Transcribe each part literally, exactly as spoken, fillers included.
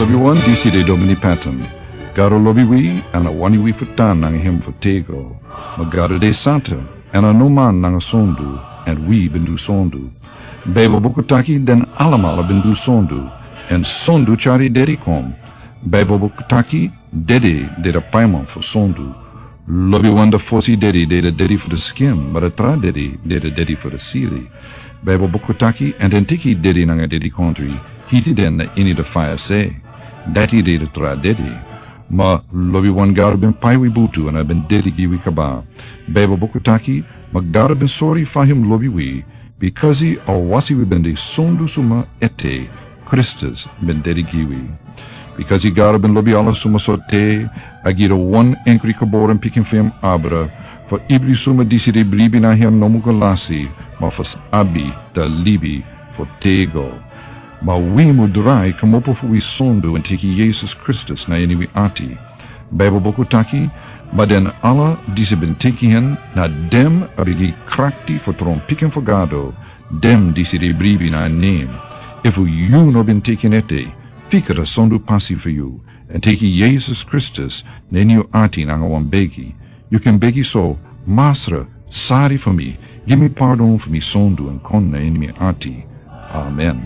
Lobi wan disi de domini pattern. Garo lobi wi ana wani wi futan nang him futego. Magaro de santa ana no man nang sondu and we bendu sondu. Bebo bukutaki den alamala bendu sondu and sondu chari dedikom. Bebo bukutaki dedi de the paimon for sondu. Lobi wanda fosi dedi de the dedi for the skin, but a tra dedi de the dedi for the siri. Bebo bukutaki and entiki dedi nang a dedi country. Hiti den na ini the fire say. Dati de the tra dedi. Ma lobi wan garo ben paiwi butu and I ben dedi giwi kaba. Bebo bukutaki ma garo ben sorry for him lobi wi because he or wasi we ben de sondu suma ete Christus ben dedi giwi. Because he garo ben lobi ala suma sote agira one enkri kabor and picking fem abra for ibri suma disi de bribi na him nomugalasi ma fas abi da libi for tego. Ma we mudurai kamopo fu we sondu and teki Jesus Christus na yeni we ati. Bible bokutaki, ma den alla disi ben teki hen na dem abigi krakti for tron picken for gado, dem disi de bribi na name. If you no ben taken ete, fikara sondu pasi for you, and teki Jesus Christus na yeni you ati na wan begi. You can begi so, Masra, sorry for me, give me pardon for me sondu and kon na yeni me ati. Amen.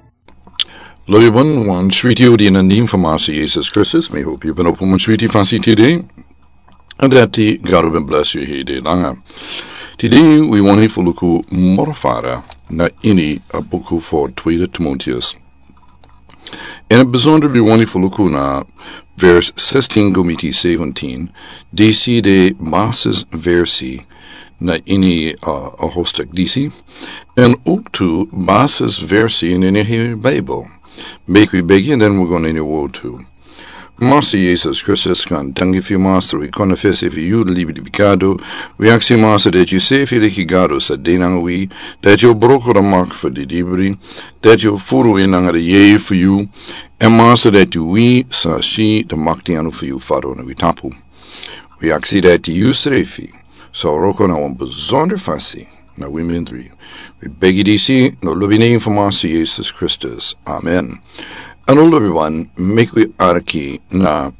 Lobi one one Sweetie Udi in the name for Master Jesus Christus. May hope you've been open with Sweetie Fancy today. And that the God will bless you here day langa. Today we want to look morfara na ini a book for Tweede Timotheus. En het bijzonder we want to look na vers zestien gomiti seventeen. Desi de basis versie na ini uh, a hoofdstuk disi. En ook to basis versie in de hele Bijbel. Make we begin, and then we're going to your word too. Master Jesus Christus can thank you, Master. We confess if you leave the pecado. We ask you, Master, that you save you the kigado sa denang we, that you broke the mark for the debris, that you furu in ang the ye for you, and Master, that you we sa she the maktiano for you, Father, and we tapu. We ask you that you save so roko na one bizonder fasi. Na women three. We beg you, D C, no love name for Master Jesus Christus. Amen. And all everyone, make we arki na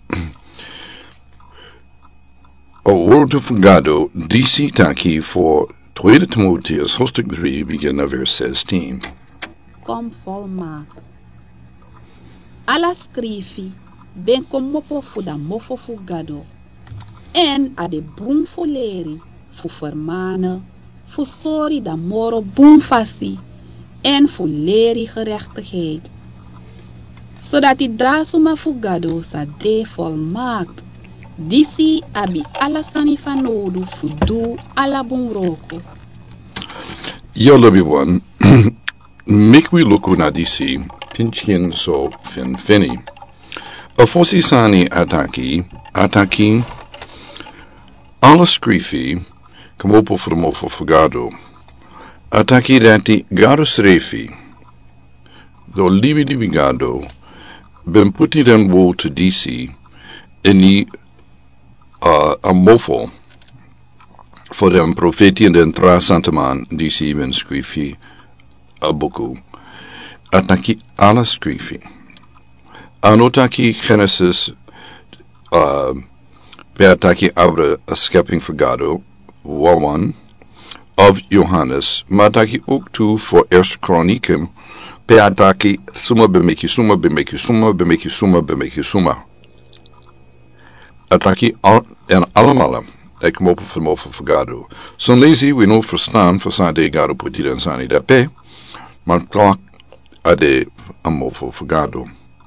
a word of Gado, D C taki for Tweede Timotheus, hoofdstuk three, begin na vers zestien. Kom volmaakt. Alla scrivi, ben kom mopo fu da mofo fu Gado. En a de brum fu leri, fu vermanen, fu sorry da moro boomfassi en fu leri gerechtigheid. Zodat die drasuma fu Gado sa de volmaakt. Disi abi alla sani fanodu fu du alla bunroko. Yo everyone, make we look na disi pinchkin so fin fini. A fosi sani ataki, ataki, alla scrifi, come up for the mofo for Gado. Ataki dati Gado srefi. Though livi livi Gado, ben putti den wo to D C, eni uh, a mofo for den profeti en den tra santaman D C ben scrifi a boku. Ataki ala scrifi. Anotaki Genesis, uh, beataki abra a skepping for Gado, one of Johannes, mataki ook toe voor Eerste Kronieken, peataki suma bemeki suma bemeki suma bemeki suma bemeki suma. Ataki al en allemaal, ik kom op van over Gado. Zo'n lazy we nou verstaan voor zijn de Gado puti en zijn de pe, maar klak ade am over Gado.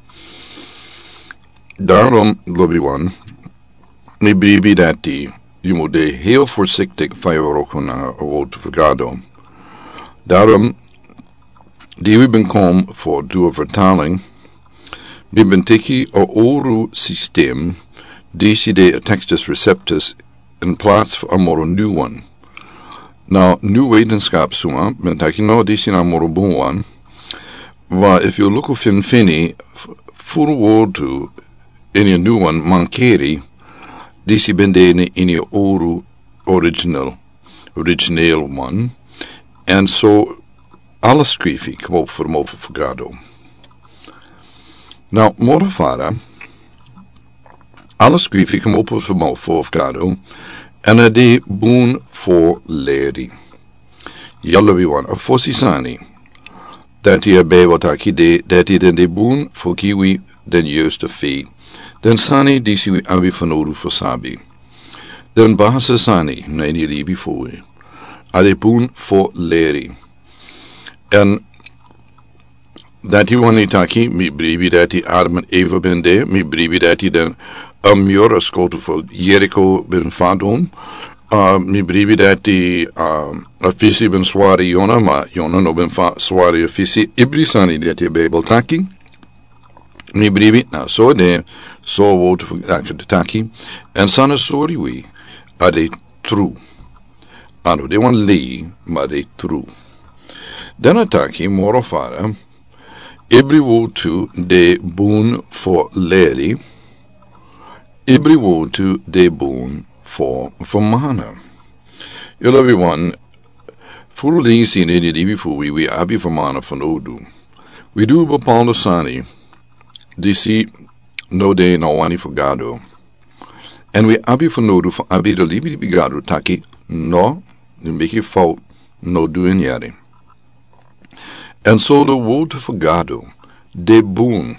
Daarom lobby one, me bribi dat die. Je moet heel voorzichtig van je ook naar een woord vergaderen. Daarom, die we ben komen voor de vertaling, we ben teki een oru systeem, deze de textus receptus in plaats van een nieuw one. Nou, nieuw wetenschap zomaar, ben teki nou deze naar een bon one, waar if you look of in fini, voor een woord toe, in een nieuw one, mankeri, Disi bende in je oru original, origineel one, en zo alle scrivi kom op voor moven voor Gado. Nou, moro fara, alles skrif ik hem op voor mij voor gado, en er de boon voor lady. Jalla we wan, a fossi sani, dat je bij wat aki de, dat je den de boon voor kiwi den juiste fee, den sani die si abi vanodu voor sabi. Den bahasa sani, nee die libi voor je. A de boon voor lady. En dat hij wanneer taki, mi brivi dat hij Adam Eva ben de, mi brivi dat hij den um jora skoten voor Jericho ben vadon, uh, mi brivi dat hij um, a fisi ben swari Jona, maar Jona no ben swari a fisi ibrisani dat hij bijbel taki, mi brivi, nou zo de, zo woord voor de taki, en sana sorry we, are they true, ano de wan lee, maar they true. Den ataki moro fara, every word to de boon for lady, every word to de boon for for mana. You'll everyone, for these in any day before we we abi for mana for no do. We do bepaalde sani, disi no de no wani for gado. And we abi for no do for abi de libi di gado taki no, the make it fault no doing yari. And so the word for gado, de boon,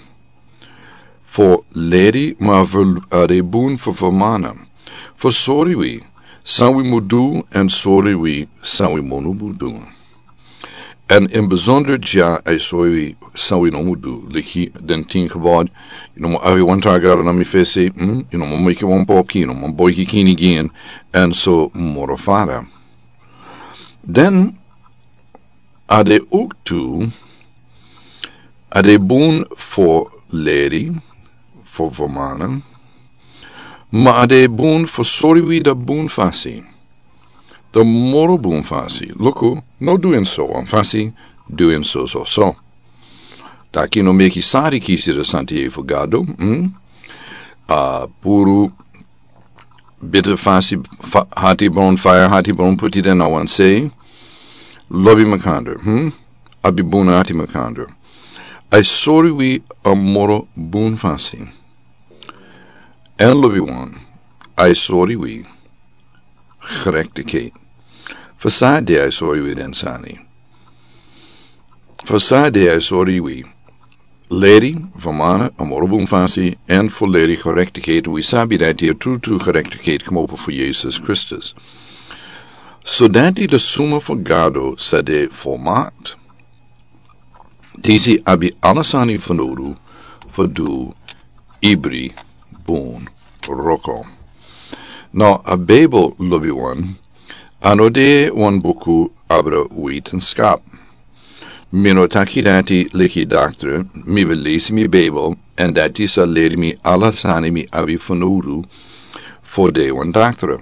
for lady, maar voor uh, de boon voor vermana. For sorry we, san we moet doen, en sorry we, san we moet doen. En in bijzonder ja, I sorry we, san we no moet doen. Like den tien gebod, you know, I want to go na mi face, you know, make you one pop, you know, my boy kini again, and so morofara. Then, are they ook toe, are they boon voor lady, voor voor mannen, maar are they boon voor sorry we de boon fasi, de moro boon fasi. Look, no doing so, on fasi, doing so so so. Daki no meki sari kisi de Santiago gado, hm? Uh, puru, bitter fasi, fa, hati bone fire, hati bone put it in I want say. Lobi Makander, hm? Abi Bunati Makander. I sorry we a moro boon fasi. En lobi one. I sorry we. Gerecticate. Fasade I sorry we den sani. Fasade I sorry we. Lady, Vamana, a moro boon fasi, en for lady gerecticate. We sabi dat hier true to gerecticate come over for Jesus Christus. Zodat hij de summa voor gado sade formaat. Deze abi alles aan die vanodu voor du ibri boon roko. Nou, a Bijbel lobi one, anode one boku abra wetenskap. Mino taki dati liki doctor, mi wil lezen mi Bijbel, en dati zal leren mi alles aan mi abi vanodu voor de one doctor.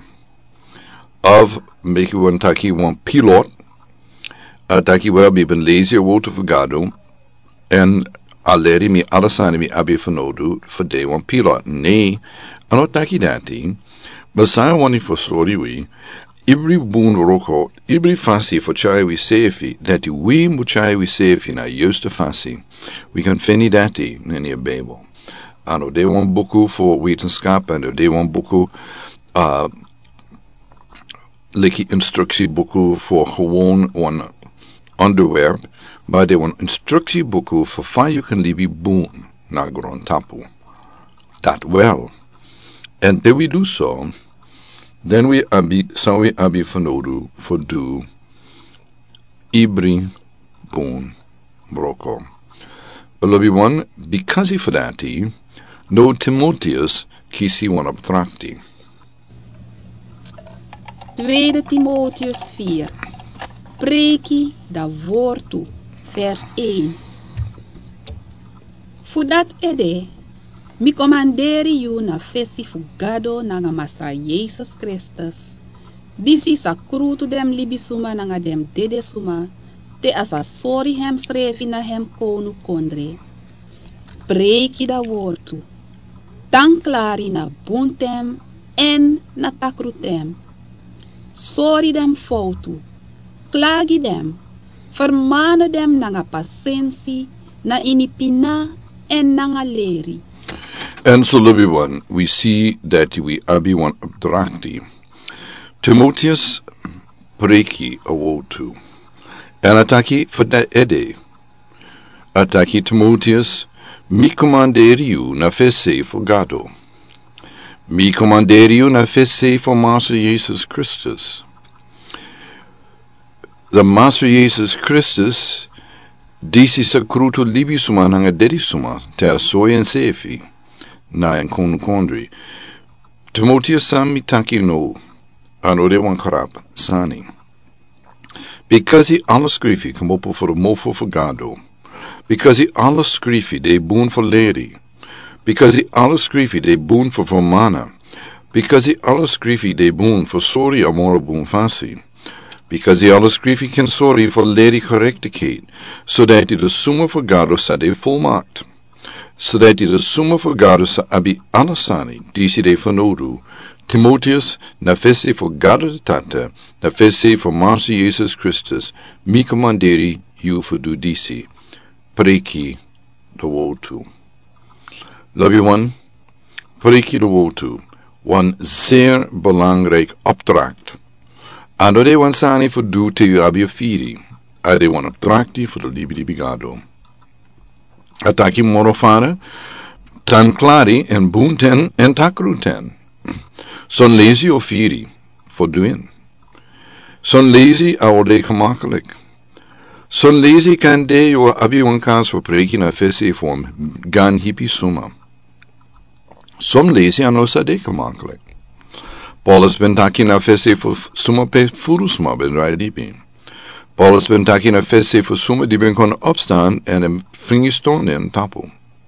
Of make one taki one pilot, uh, taki wel bi ben lezen woord voor gado, en alleri mi alles aan mi abi vanodu voor de one pilot. Nee, ano taki dati, maar zijn wani voor story we, ibri boon roko, ibri fasi voor chai we sefi, dat we moet chai we sefi na juiste fasi. We kan vinden dati in je Bijbel. Ano de one boku voor wetenschap, en de one boku, uh, like instructieboeken voor gewoon een onderwerp, maar de een instructieboeken voor waar je kan leven boon naar grond tapu. Dat wel. En dat we doen zo, dan we abi, zou we abi vanodu voor do ibri boon broko. Lobby one, because for that, no Timotheus kisi one abstracti. Tweede Timotheus vier. Preki da woord toe. Vers één. Fudat ede, mi commanderi you na fesi fugado na Masra Jesus Christus. Disi sa krutu dem libisuma na dem dede suma, te asa sorry hem schrevi na hem konu kondre. Preki da woord toe. Tanklari na buntem en na takrutem. Sorry dem foto, klagi dem, vermane dem na nga pasensi, na inipina en nanga leri. And so, lovely one, we see that we abi one abdrakti. Timotheus preki awotu. En ataki fada ede. Ataki Timotheus, mi commanderiu na fese for gado. Mi commanderiu na fese for Master Jesus Christus. The Master Jesus Christus, disi sa kruto libisuma nanga dedisuma, te asoy en sefi, na en konukondri. Timotheus sami taki no, anode wan karap, sani. Because he alles skrifi kom op voor de mofo for gado. Because he alles skrifi de boon for lady. Because he alles skrifi de boon for formana. Because he alles skrifi de boon for sorry amore boon fasi. Because he alles skrifi can sorry for lady correcticate, so that he de summa for gado sa de volmaakt. So that he de summa for gado sa abi alasani, disi de vanodu. Timotheus, na fese for gado de tata, na fese for Master Jesus Christus, mi commanderi you for do disi. Preki de wotu. Love you one. Preki de wotu. One zeer belangrijk opdracht. En dat is wat sani voor doet te je abje firi. En dat is wat opdracht voor de liefde die begado. Ataki morofare, tan klari en boonten en takruten. Son lazy of firi, voor doen. Son lazy oude gemakkelijk. Son lazy kan de je abje een kans voor preki na fesse vorm, gan hippie summa. Som lazy aan osa de gemakkelijk. Paulus ben taki na fesse for summa pe furusma ben rijdipi. Paulus ben taki na fesse for summa die ben kon opstaan en een fringiston en tapu.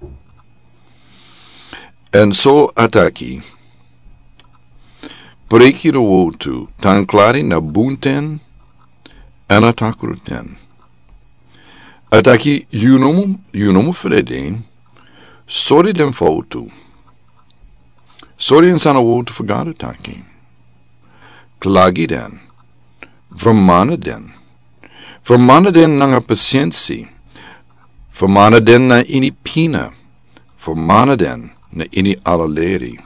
En so ataki. Preki de wotu, tan klari na bunten en atakruten. Ataki yunomu, yunomu fredin, sorry den fotu. Sorry en sana wotu vergade taki. Klagi den. Vermanen den. Vermanen den nanga patiëntie. Vermanen den na ini pina. Vermanen den na ini alaleri.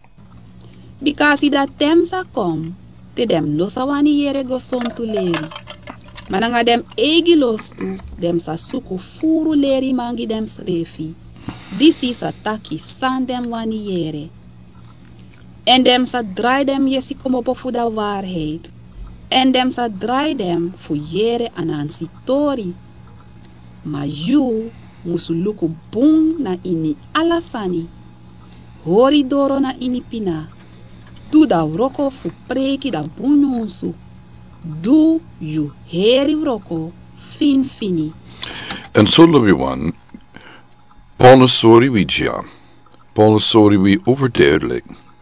Because that temsa kom, te dem losa wani yere go som tu leri. Mananga dem egi los tu, dem sa suku furu leri mangi dem srefi. This is a taki san dem wani yere. En dem sa draai dem jesi kom op voor de waarheid. En dem sa draai dem voor jere anansi tori. Maar you musu luku bung na ini alasani. Hori doro na ini pina. Du da roko fu preki da bununsu. Du you heri roko fin fini. En so everyone, Paulus sorry we ja. Paulus sorry we overduidelijk.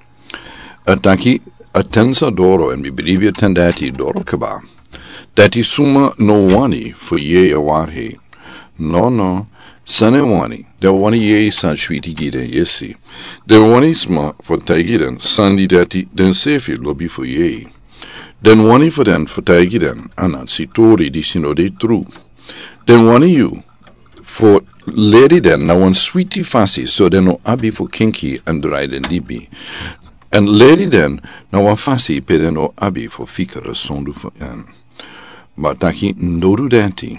Ataki atensa doro en mi brivia tendati doro kaba. Dati suma no wani for ye awarhe. No no, sane wani. De wani ye san shwiti giden yesi. De wani sma for taigiden sandi dati den sefi lobi for ye. Den wani for den for taigiden anan sitori di sinode tru. Den wani you for lady den na wan sweetie fasi so den no abi for kinky and ride and dibi. En lady den, na wan fasi pede no abi for fikere sondu for en. Maar taki nodu denti.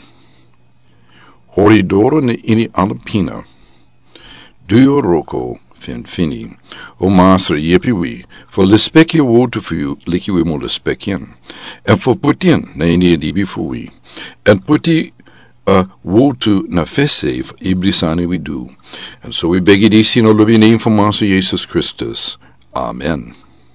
Hori doro ne ini alpina. Duo roko fin fini. O master yepi wi. For lespeki wotu for you, liki we mo lespekien. En for putien na ini dibi for we. En puti a wotu na fesse for ibrisani we do. And so we beg it isi no lobi name for Master Jesus Christus. Amen.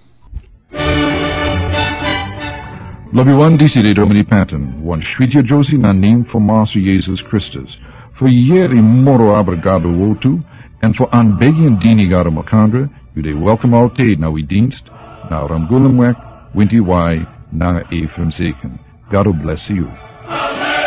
Lobby one D C de Domini Patton, one Schwitja Josie na name for Master Jesus Christus, for yeri moro abrigado wotu, and for aanbegi en dini gado makandra, u de welcome altijd na we dienst, na Ramgulemwek, Winty Y, na Ephraim Zeken. God bless you.